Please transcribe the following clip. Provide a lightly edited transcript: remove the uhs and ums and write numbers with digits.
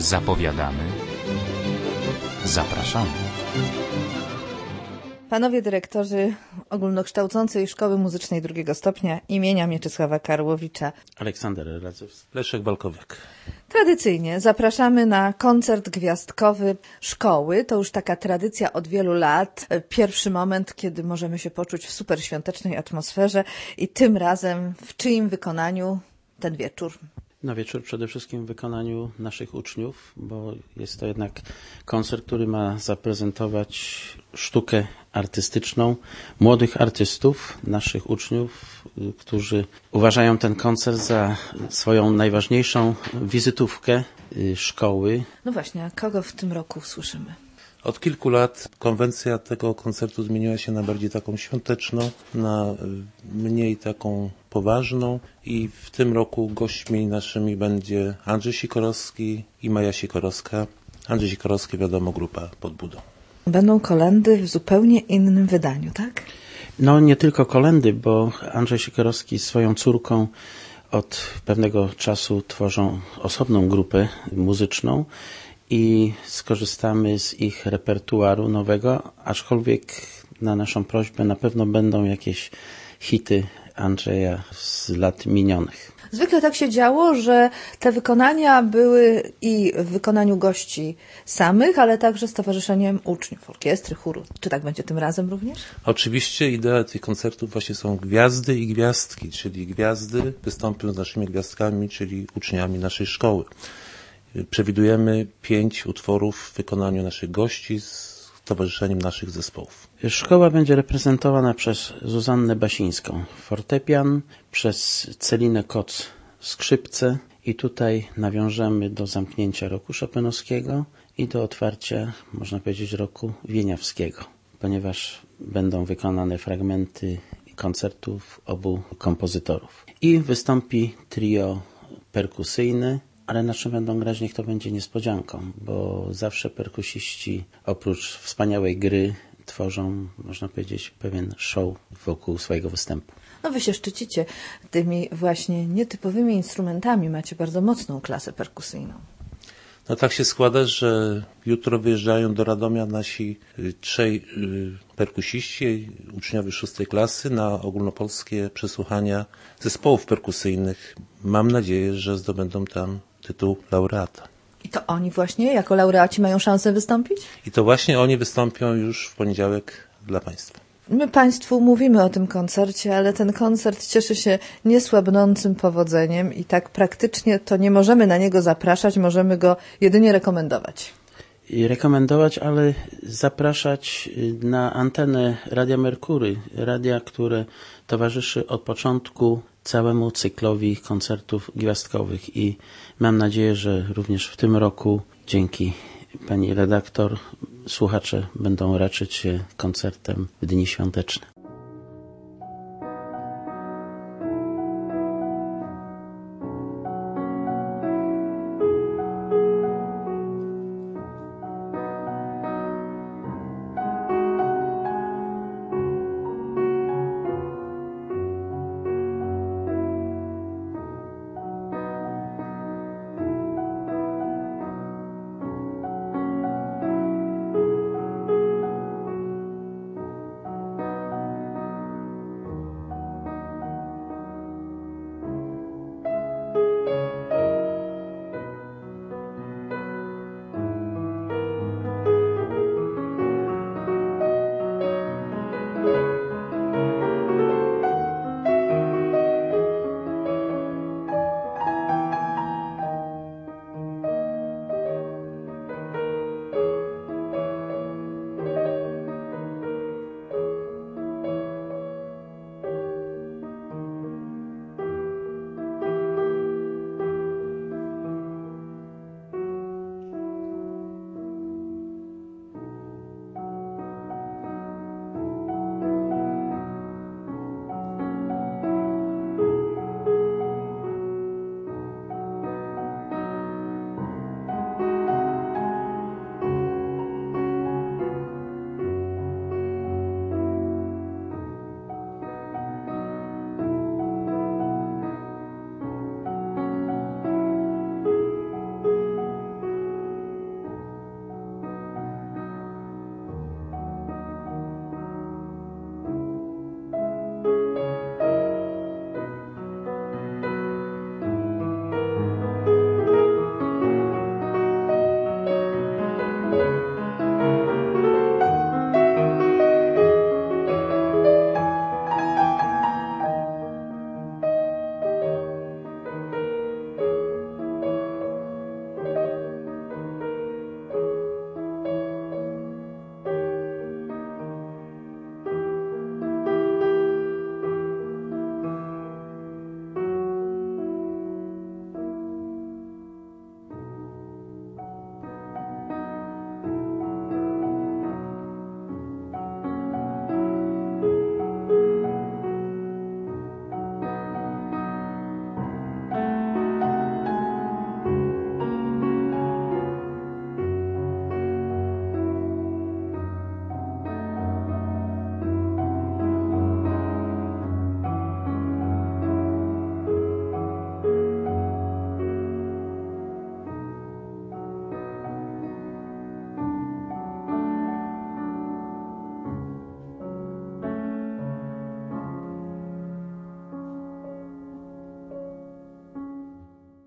Zapowiadamy. Zapraszamy. Panowie dyrektorzy Ogólnokształcącej Szkoły Muzycznej II stopnia imienia Mieczysława Karłowicza. Aleksander Radzewski. Leszek Walkowiak. Tradycyjnie zapraszamy na koncert gwiazdkowy szkoły. To już taka tradycja od wielu lat. Pierwszy moment, kiedy możemy się poczuć w super świątecznej atmosferze i tym razem w czyim wykonaniu ten wieczór? Na wieczór przede wszystkim w wykonaniu naszych uczniów, bo jest to jednak koncert, który ma zaprezentować sztukę artystyczną młodych artystów, naszych uczniów, którzy uważają ten koncert za swoją najważniejszą wizytówkę szkoły. No właśnie, a kogo w tym roku słyszymy? Od kilku lat konwencja tego koncertu zmieniła się na bardziej taką świąteczną, na mniej taką poważną i w tym roku gośćmi naszymi będzie Andrzej Sikorowski i Maja Sikorowska. Andrzej Sikorowski, wiadomo, grupa Pod Budą. Będą kolędy w zupełnie innym wydaniu, tak? No nie tylko kolędy, bo Andrzej Sikorowski z swoją córką od pewnego czasu tworzą osobną grupę muzyczną i skorzystamy z ich repertuaru nowego, aczkolwiek na naszą prośbę na pewno będą jakieś hity Andrzeja z lat minionych. Zwykle tak się działo, że te wykonania były i w wykonaniu gości samych, ale także z towarzyszeniem uczniów, orkiestry, chóru. Czy tak będzie tym razem również? Oczywiście idea tych koncertów właśnie są gwiazdy i gwiazdki, czyli gwiazdy wystąpią z naszymi gwiazdkami, czyli uczniami naszej szkoły. Przewidujemy 5 utworów w wykonaniu naszych gości z towarzyszeniem naszych zespołów. Szkoła będzie reprezentowana przez Zuzannę Basińską fortepian, przez Celinę Koc skrzypce i tutaj nawiążemy do zamknięcia roku chopinowskiego i do otwarcia, można powiedzieć, roku wieniawskiego, ponieważ będą wykonane fragmenty koncertów obu kompozytorów. I wystąpi trio perkusyjne, ale na czym będą grać, niech to będzie niespodzianką, bo zawsze perkusiści oprócz wspaniałej gry tworzą, można powiedzieć, pewien show wokół swojego występu. No wy się szczycicie tymi właśnie nietypowymi instrumentami, macie bardzo mocną klasę perkusyjną. No tak się składa, że jutro wyjeżdżają do Radomia nasi 3 perkusiści, uczniowie 6 klasy na ogólnopolskie przesłuchania zespołów perkusyjnych. Mam nadzieję, że zdobędą tam tytuł laureata. I to oni właśnie jako laureaci mają szansę wystąpić? I to właśnie oni wystąpią już w poniedziałek dla Państwa. My Państwu mówimy o tym koncercie, ale ten koncert cieszy się niesłabnącym powodzeniem i tak praktycznie to nie możemy na niego zapraszać, możemy go jedynie rekomendować. I rekomendować, ale zapraszać na antenę Radia Merkury, radia, które towarzyszy od początku całemu cyklowi koncertów gwiazdkowych i mam nadzieję, że również w tym roku dzięki pani redaktor słuchacze będą raczyć się koncertem w dni świąteczne.